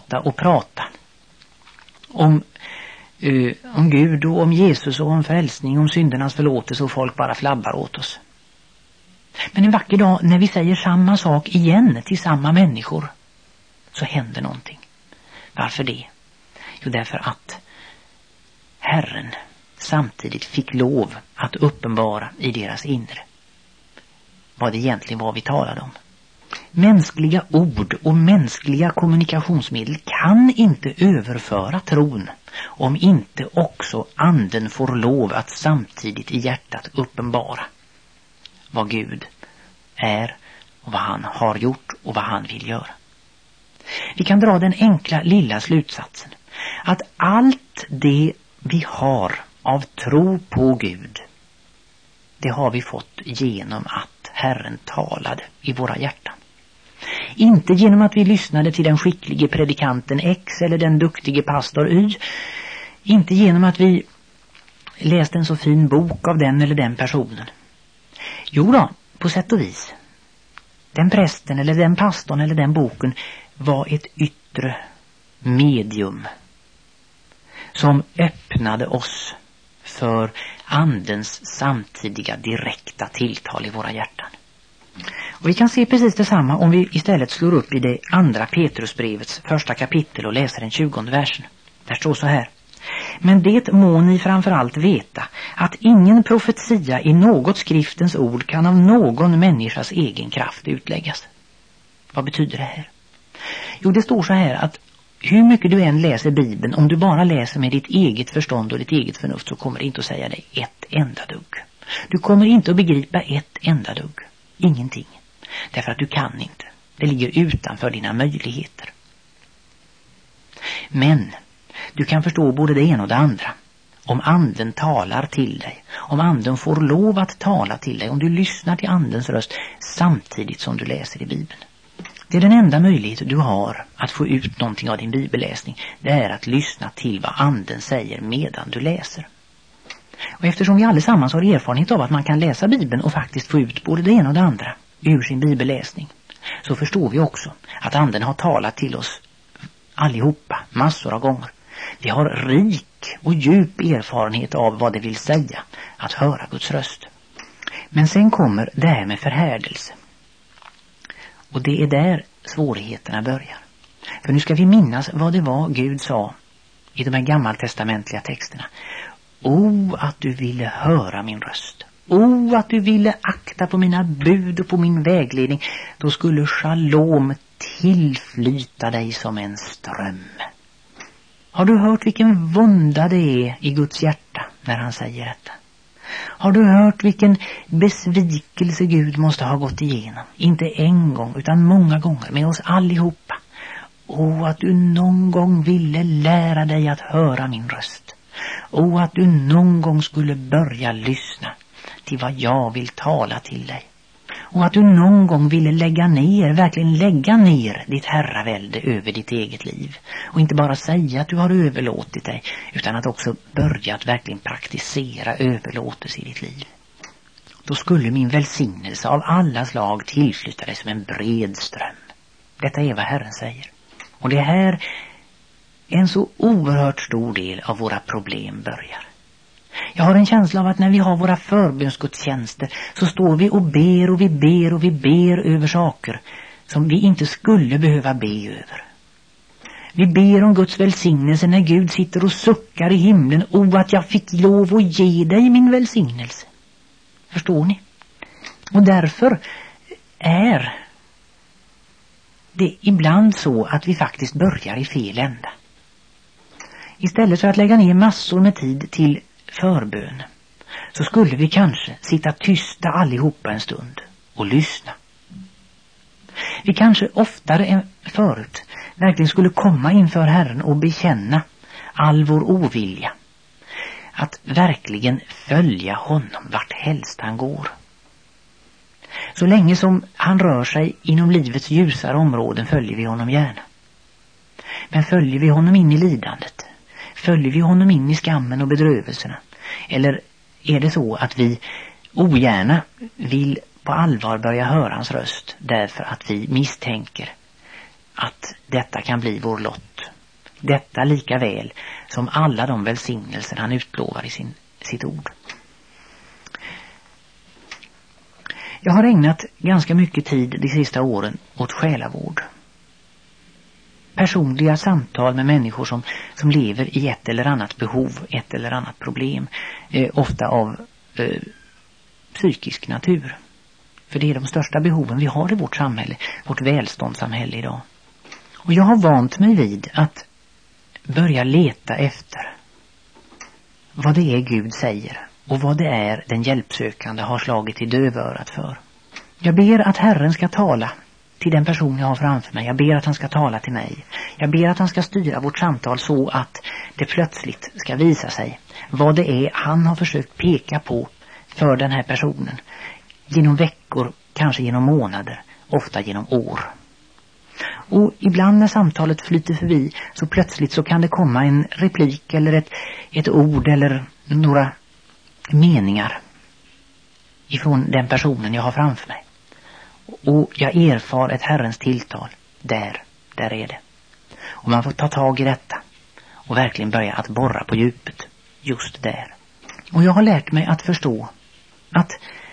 om Gud och om Jesus och om frälsning, om syndernas förlåtelse, och folk bara flabbar åt oss. Men en vacker dag när vi säger samma sak igen till samma människor, så händer någonting. Varför det? Jo, därför att Herren samtidigt fick lov att uppenbara i deras inre vad det egentligen var vi talade om. Mänskliga ord och mänskliga kommunikationsmedel kan inte överföra tron om inte också anden får lov att samtidigt i hjärtat uppenbara vad Gud är och vad han har gjort och vad han vill göra. Vi kan dra den enkla lilla slutsatsen att allt det vi har av tro på Gud, det har vi fått genom att Herren talade i våra hjärtan. Inte genom att vi lyssnade till den skicklige predikanten X eller den duktige pastor Y. Inte genom att vi läste en så fin bok av den eller den personen. Jo då, på sätt och vis. Den prästen eller den pastorn eller den boken var ett yttre medium som öppnade oss för andens samtidiga direkta tilltal i våra hjärtan. Och vi kan se precis detsamma om vi istället slår upp i det andra Petrusbrevets första kapitel och läser den 20:e versen. Där står så här: Men det må ni framförallt veta, att ingen profetia i något skriftens ord kan av någon människas egen kraft utläggas. Vad betyder det här? Jo, det står så här att hur mycket du än läser Bibeln, om du bara läser med ditt eget förstånd och ditt eget förnuft, så kommer det inte att säga dig ett enda dugg. Du kommer inte att begripa ett enda dugg. Ingenting. Därför att du kan inte. Det ligger utanför dina möjligheter. Men du kan förstå både det ena och det andra. Om anden talar till dig. Om anden får lov att tala till dig. Om du lyssnar till andens röst samtidigt som du läser i Bibeln. Det är den enda möjlighet du har att få ut någonting av din bibelläsning. Det är att lyssna till vad anden säger medan du läser. Och eftersom vi allesammans har erfarenhet av att man kan läsa Bibeln och faktiskt få ut både det ena och det andra ur sin bibelläsning, så förstår vi också att anden har talat till oss allihopa massor av gånger. Vi har rik och djup erfarenhet av vad det vill säga att höra Guds röst. Men sen kommer det här med förhärdelse. Och det är där svårigheterna börjar. För nu ska vi minnas vad det var Gud sa i de här gammaltestamentliga texterna. Att du ville höra min röst. Att du ville akta på mina bud och på min vägledning. Då skulle shalom tillflyta dig som en ström. Har du hört vilken vånda det är i Guds hjärta när han säger detta? Har du hört vilken besvikelse Gud måste ha gått igenom? Inte en gång utan många gånger med oss allihopa. Att du någon gång ville lära dig att höra min röst. Att du någon gång skulle börja lyssna till vad jag vill tala till dig. Och att du någon gång ville verkligen lägga ner ditt herravälde över ditt eget liv. Och inte bara säga att du har överlåtit dig, utan att också börja att verkligen praktisera överlåtelse i ditt liv. Då skulle min välsignelse av alla slag tillflyta dig som en bred ström. Detta är vad Herren säger. Och det här är en så oerhört stor del av våra problem börjar. Jag har en känsla av att när vi har våra förbönsgudstjänster så står vi och ber och vi ber och vi ber över saker som vi inte skulle behöva be över. Vi ber om Guds välsignelse när Gud sitter och suckar i himlen. Att jag fick lov att ge dig min välsignelse. Förstår ni? Och därför är det ibland så att vi faktiskt börjar i fel ända. Istället för att lägga ner massor med tid till förbön så skulle vi kanske sitta tysta allihopa en stund och lyssna. Vi kanske oftare än förut verkligen skulle komma inför Herren och bekänna all vår ovilja. Att verkligen följa honom vart helst han går. Så länge som han rör sig inom livets ljusare områden följer vi honom gärna. Men följer vi honom in i lidandet? Följer vi honom in i skammen och bedrövelserna? Eller är det så att vi ogärna vill på allvar börja höra hans röst därför att vi misstänker att detta kan bli vår lott? Detta lika väl som alla de välsignelser han utlovar i sitt ord. Jag har ägnat ganska mycket tid de sista åren åt själavård. Personliga samtal med människor som lever i ett eller annat behov, ett eller annat problem. Ofta av psykisk natur. För det är de största behoven vi har i vårt samhälle, vårt välståndssamhälle idag. Och jag har vant mig vid att börja leta efter vad det är Gud säger och vad det är den hjälpsökande har slagit i dövörat för. Jag ber att Herren ska tala till den person jag har framför mig. Jag ber att han ska tala till mig. Jag ber att han ska styra vårt samtal så att det plötsligt ska visa sig vad det är han har försökt peka på för den här personen. Genom veckor, kanske genom månader, ofta genom år. Och ibland när samtalet flyter förbi så plötsligt så kan det komma en replik eller ett ord eller några meningar ifrån den personen jag har framför mig. Och jag erfar ett Herrens tilltal. Där är det. Och man får ta tag i detta och verkligen börja att borra på djupet just där. Och jag har lärt mig att förstå att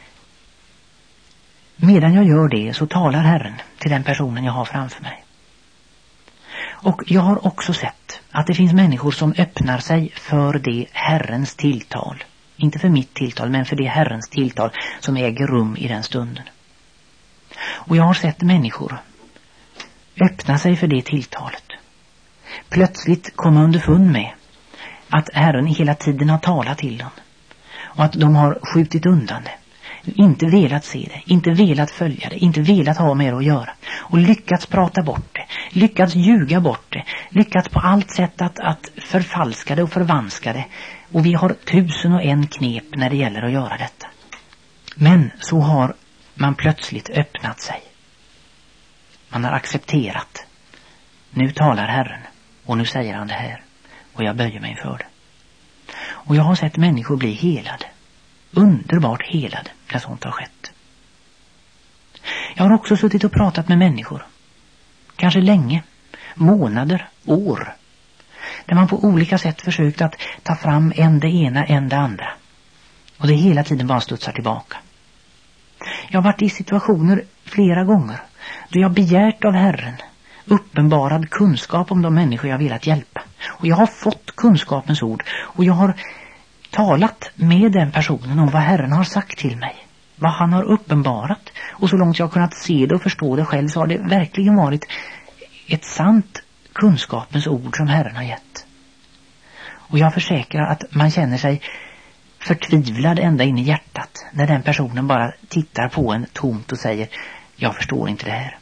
medan jag gör det så talar Herren till den personen jag har framför mig. Och jag har också sett att det finns människor som öppnar sig för det Herrens tilltal. Inte för mitt tilltal, men för det Herrens tilltal som äger rum i den stunden. Och jag har sett människor öppna sig för det tilltalet. Plötsligt komma underfund med att Herren hela tiden har talat till dem. Och att de har skjutit undan det. Inte velat se det, inte velat följa det, inte velat ha med det att göra. Och lyckats prata bort det, lyckats ljuga bort det, lyckats på allt sätt att förfalska det och förvanska det. Och vi har 1001 knep när det gäller att göra detta. Men så har man plötsligt öppnat sig. Man har accepterat. Nu talar Herren och nu säger han det här. Och jag böjer mig för det. Och jag har sett människor bli helade. Underbart helade när sånt har skett. Jag har också suttit och pratat med människor. Kanske länge, månader, år. Där man på olika sätt försökt att ta fram en det ena, en det andra. Och det hela tiden bara studsar tillbaka. Jag har varit i situationer flera gånger då jag begärt av Herren uppenbarad kunskap om de människor jag velat hjälpa. Och jag har fått kunskapens ord och jag har talat med den personen om vad Herren har sagt till mig. Vad han har uppenbarat. Och så långt jag har kunnat se det och förstå det själv så har det verkligen varit ett sant kunskapens ord som Herren har gett. Och jag försäkrar att man känner sig förtvivlad ända in i hjärtat när den personen bara tittar på en tomt och säger: jag förstår inte det här.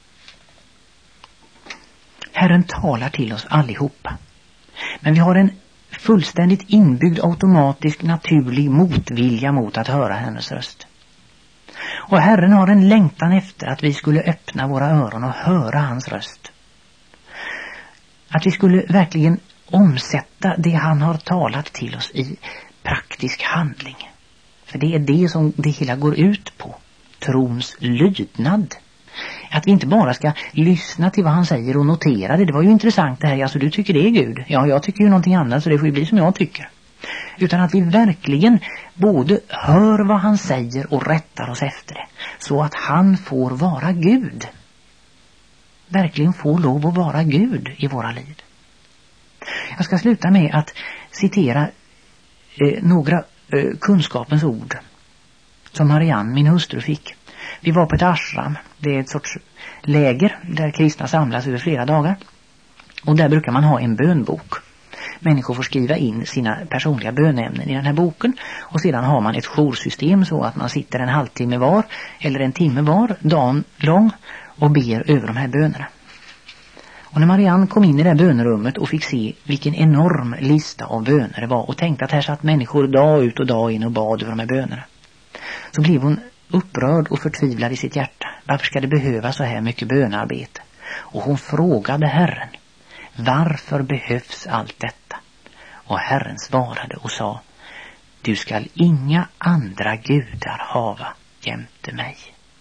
Herren talar till oss allihopa. Men vi har en fullständigt inbyggd, automatisk, naturlig motvilja mot att höra hennes röst. Och Herren har en längtan efter att vi skulle öppna våra öron och höra hans röst. Att vi skulle verkligen omsätta det han har talat till oss i praktisk handling. För det är det som det hela går ut på. Trons lydnad. Att vi inte bara ska lyssna till vad han säger och notera det. Det var ju intressant det här. Alltså du tycker det är Gud. Ja, jag tycker ju någonting annat så det får ju bli som jag tycker. Utan att vi verkligen både hör vad han säger och rättar oss efter det. Så att han får vara Gud. Verkligen får lov att vara Gud i våra liv. Jag ska sluta med att citera några kunskapens ord som Marianne, min hustru, fick. Vi var på ett ashram. Det är ett sorts läger där kristna samlas över flera dagar. Och där brukar man ha en bönbok Människor får skriva in sina personliga bönämnen i den här boken. Och sedan har man ett joursystem så att man sitter en halvtimme var eller en timme var, dagen lång, och ber över de här bönerna. Och när Marianne kom in i det här bönerummet och fick se vilken enorm lista av böner det var och tänkte att här satt människor dag ut och dag in och bad över de här bönerna, så blev hon upprörd och förtvivlad i sitt hjärta. Varför ska det behöva så här mycket bönarbete? Och hon frågade Herren, varför behövs allt detta? Och Herren svarade och sa, du skall inga andra gudar hava jämte mig.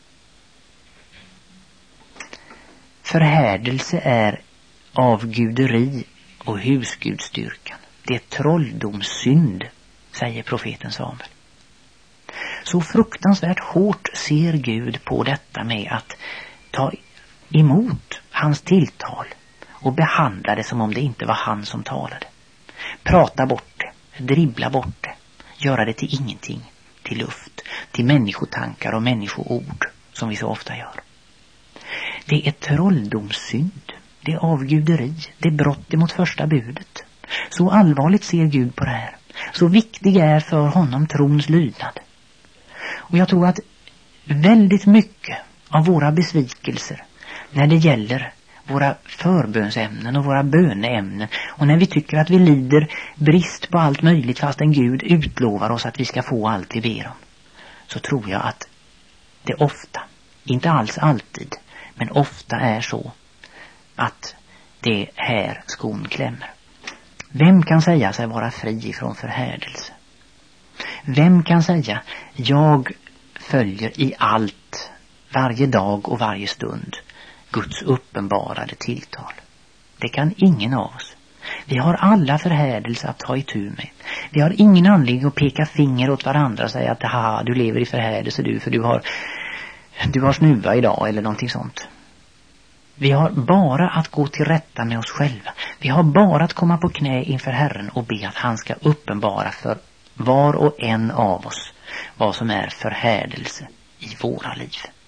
Förhärdelse är avguderi och husgudstyrkan. Det är trolldomssynd, säger profeten Samuel. Så fruktansvärt hårt ser Gud på detta med att ta emot hans tilltal och behandla det som om det inte var han som talade. Prata bort det, dribbla bort det, göra det till ingenting, till luft, till människotankar och människoord som vi så ofta gör. Det är trolldomssynd, det är avguderi, det är brott mot första budet. Så allvarligt ser Gud på det här. Så viktig är för honom trons lydnad. Och jag tror att väldigt mycket av våra besvikelser när det gäller våra förbönsämnen och våra böneämnen, och när vi tycker att vi lider brist på allt möjligt fast en Gud utlovar oss att vi ska få allt vi ber om, så tror jag att det ofta, inte alls alltid, men ofta är så att det är här skon klämmer. Vem kan säga sig vara fri från förhärdelse? Vem kan säga, jag följer i allt, varje dag och varje stund, Guds uppenbarade tilltal? Det kan ingen av oss. Vi har alla förhärdelse att ta itu med. Vi har ingen anledning att peka finger åt varandra och säga att du lever i förhärdelse du, för du har snuva idag eller någonting sånt. Vi har bara att gå till rätta med oss själva. Vi har bara att komma på knä inför Herren och be att han ska uppenbara för var och en av oss vad som är förhärdelse i våra liv.